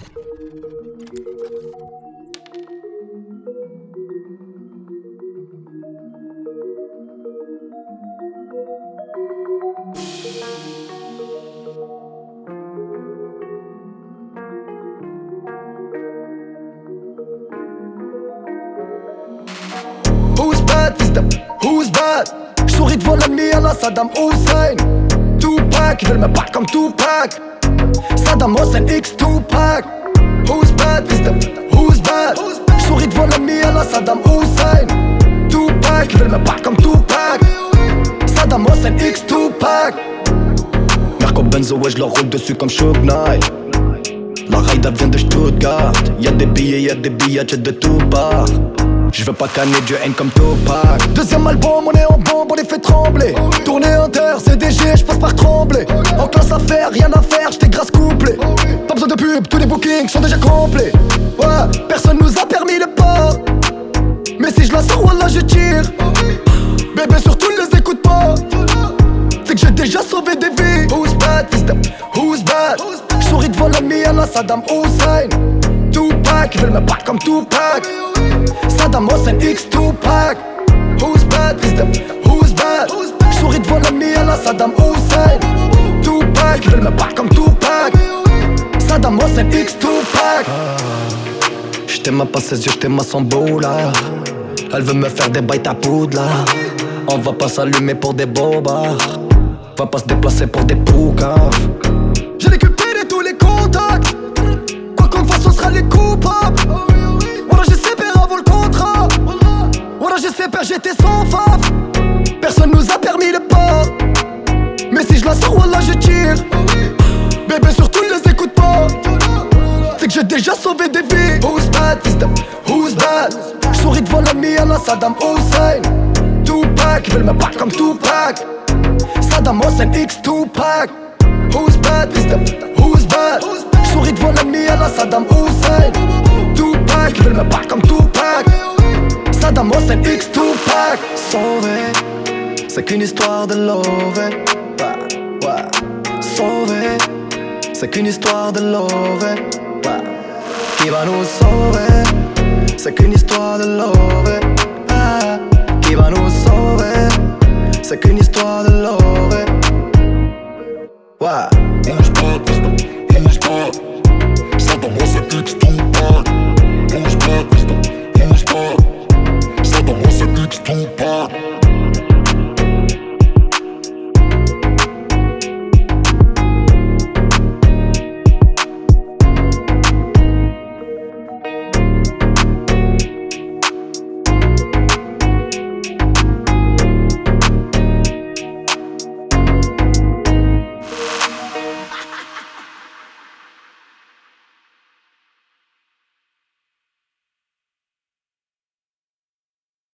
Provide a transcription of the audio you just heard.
Who's bad, fils de who's bad? J'souris devant l'ennemi à la Saddam Hussein. Tupac, ils veulent me battre comme Tupac. Saddam Hussein X Tupac. Who's bad, fils de who's bad? J'souris devant l'ennemi à la Saddam Hussein. Tupac, ils veulent me battre comme Tupac. Saddam Hussein X Tupac. Merco Benzo, ouais, j'leur roule dessus comme Shook Knight. La raida vient de Stuttgart. Y'a des billets, y'a des billets de tout part. Je veux pas canner du haine comme Tupac. Deuxième album, on est en bombe, on les fait trembler. Tournée inter, CDG, j'passe par trembler. En classe à faire, rien à faire, j't'ai grâce couplé. Pas besoin de pub, tous les bookings sont déjà complets. Ouais, personne nous a permis le port. Mais si je la sors, wallah je tire. Bébé surtout ne les écoute pas. C'est que j'ai déjà sauvé des vies. Who's bad, fils de who's bad? J'souris devant l'ennemi à la Saddam Hussein. Tupac, ils veulent me battre comme Tupac. Saddam Hussein X Tupac. Who's bad, fils de who's bad? J'souris devant l'ennemi à la Saddam Hussein. Tupac, ils veulent me battre comme Tupac. Saddam Hussein X Tupac. J't'aime pas ses yeux, j't'aime à son beau là. Elle veut me faire des bails à poudre là. On va pas s'allumer pour des bobards. Va pas se déplacer pour des poucaves. J'ai récupéré tous les contacts. Quoi qu'on fasse, on sera les coupables. Voilà, j'ai CP avant le contrat. Voilà, j'ai CP, j'étais sans faf. Personne nous a permis le port. Mais si je la sors, voilà, je tire. Bébé, surtout ne les écoute pas. C'est que j'ai déjà sauvé des vies. Who's bad, fils de who's bad? J'souris devant l'ennemi à la Saddam Hussein. Tupac, ils veulent me battre comme Tupac. Saddam Hussein X Tupac. Who's bad, fils de who's bad? J'souris devant l'ennemi à la Saddam Hussein. Tupac, ils veulent me battre comme Tupac. Saddam Hussein X Tupac. Sauver, c'est qu'une histoire de love. Ouais, ouais. Sauver, c'est qu'une histoire de love. Ouais. Qui va nous sauver? C'est qu'une histoire de love. Qui va nous sauver? C'est qu'une histoire de love. Ouais. Who's bad?